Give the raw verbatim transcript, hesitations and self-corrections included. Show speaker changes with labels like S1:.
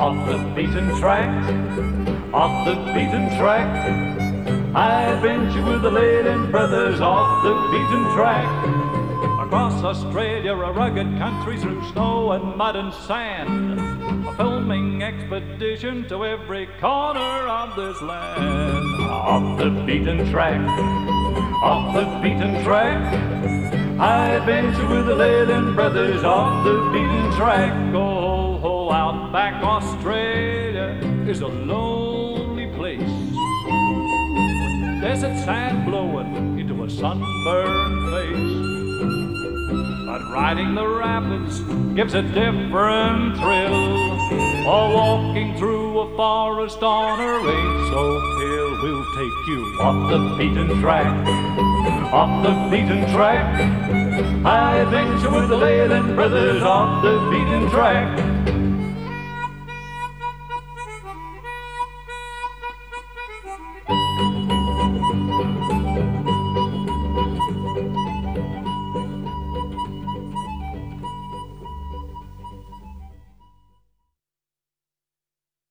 S1: off the beaten track, off the beaten track. I adventure with the Leyland brothers off the beaten track. Across Australia, a rugged country through snow and mud and sand, a filming expedition to every corner of this land. Off the beaten track, off the beaten track. I adventure with the Leyland brothers off the beaten track. Oh, oh, out back Australia is a lonely place, with desert sand blowing into a sunburned face. But riding the rapids gives a different thrill, or walking through a forest on a range so hill. We'll take you off the beaten track, off the beaten track. I adventure with the Leyland brothers off the beaten track.